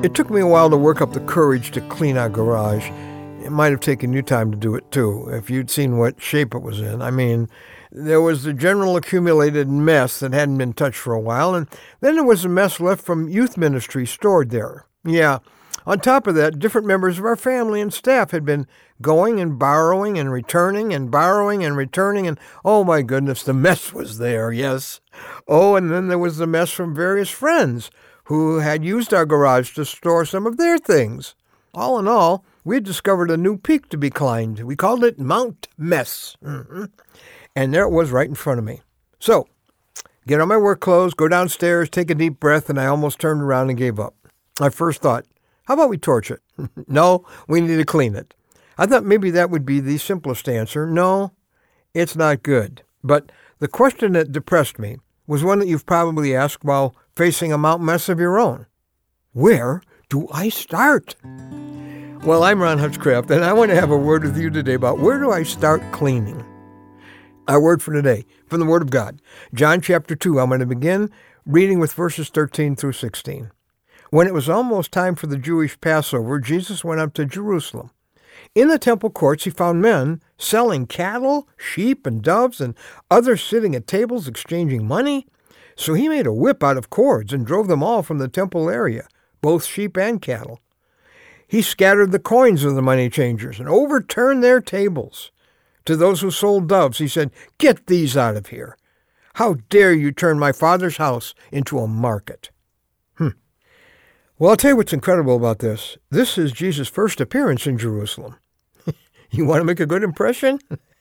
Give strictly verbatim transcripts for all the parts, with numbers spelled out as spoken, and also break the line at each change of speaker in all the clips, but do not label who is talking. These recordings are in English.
It took me a while to work up the courage to clean our garage. It might have taken you time to do it too, if you'd seen what shape it was in. I mean, there was the general accumulated mess that hadn't been touched for a while, and then there was the mess left from youth ministry stored there. Yeah, on top of that, different members of our family and staff had been going and borrowing and returning and borrowing and returning, and oh my goodness, the mess was there, yes. Oh, and then there was the mess from various friends who had used our garage to store some of their things. All in all, we had discovered a new peak to be climbed. We called it Mount Mess. Mm-hmm. And there it was right in front of me. So, get on my work clothes, go downstairs, take a deep breath, and I almost turned around and gave up. I first thought, how about we torch it? No, we need to clean it. I thought maybe that would be the simplest answer. No, it's not good. But the question that depressed me was one that you've probably asked while facing a mountain mess of your own. Where do I start? Well, I'm Ron Hutchcraft, and I want to have a word with you today about where do I start cleaning? Our word for today, from the Word of God, John chapter two. I'm going to begin reading with verses thirteen through sixteen. When it was almost time for the Jewish Passover, Jesus went up to Jerusalem. In the temple courts, he found men selling cattle, sheep, and doves, and others sitting at tables exchanging money. So he made a whip out of cords and drove them all from the temple area, both sheep and cattle. He scattered the coins of the money changers and overturned their tables. To those who sold doves, he said, "Get these out of here. How dare you turn my Father's house into a market?" Hmm. Well, I'll tell you what's incredible about this. This is Jesus' first appearance in Jerusalem. You want to make a good impression?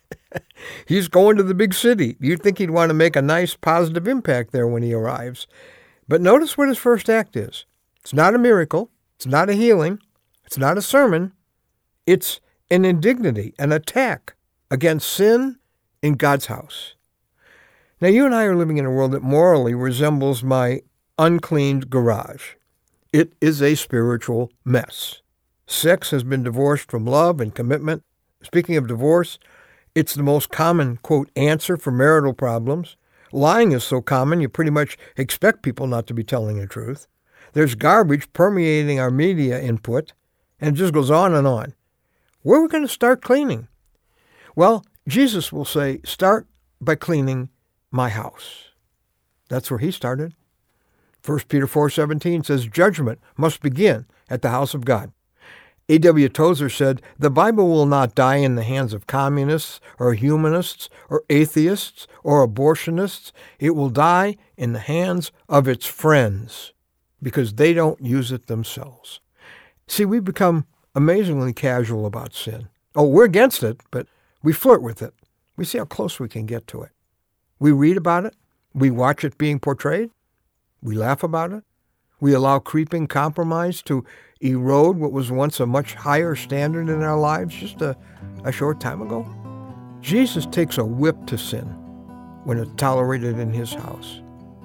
He's going to the big city. You'd think he'd want to make a nice, positive impact there when he arrives. But notice what his first act is. It's not a miracle. It's not a healing. It's not a sermon. It's an indignity, an attack against sin in God's house. Now, you and I are living in a world that morally resembles my uncleaned garage. It is a spiritual mess. Sex has been divorced from love and commitment. Speaking of divorce, it's the most common, quote, answer for marital problems. Lying is so common, you pretty much expect people not to be telling the truth. There's garbage permeating our media input, and it just goes on and on. Where are we going to start cleaning? Well, Jesus will say, start by cleaning my house. That's where he started. First Peter four seventeen says, judgment must begin at the house of God. A W Tozer said, the Bible will not die in the hands of communists or humanists or atheists or abortionists. It will die in the hands of its friends because they don't use it themselves. See, we've become amazingly casual about sin. Oh, we're against it, but we flirt with it. We see how close we can get to it. We read about it. We watch it being portrayed. We laugh about it. We allow creeping compromise to erode what was once a much higher standard in our lives just a, a short time ago. Jesus takes a whip to sin when it's tolerated in his house.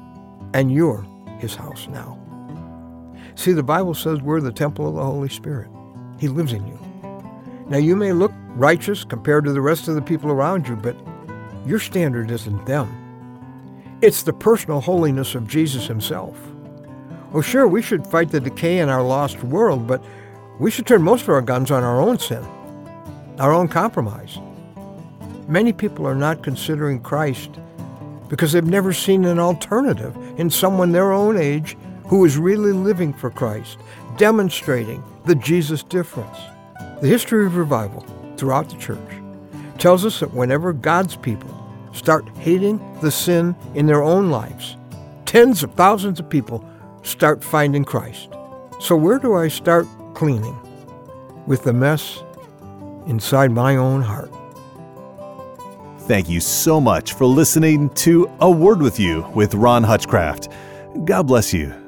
And you're his house now. See, the Bible says we're the temple of the Holy Spirit. He lives in you. Now, you may look righteous compared to the rest of the people around you, but your standard isn't them. It's the personal holiness of Jesus himself. Oh, sure, we should fight the decay in our lost world, but we should turn most of our guns on our own sin, our own compromise. Many people are not considering Christ because they've never seen an alternative in someone their own age who is really living for Christ, demonstrating the Jesus difference. The history of revival throughout the church tells us that whenever God's people start hating the sin in their own lives, tens of thousands of people start finding Christ. So where do I start cleaning? With the mess inside my own heart.
Thank you so much for listening to A Word With You with Ron Hutchcraft. God bless you.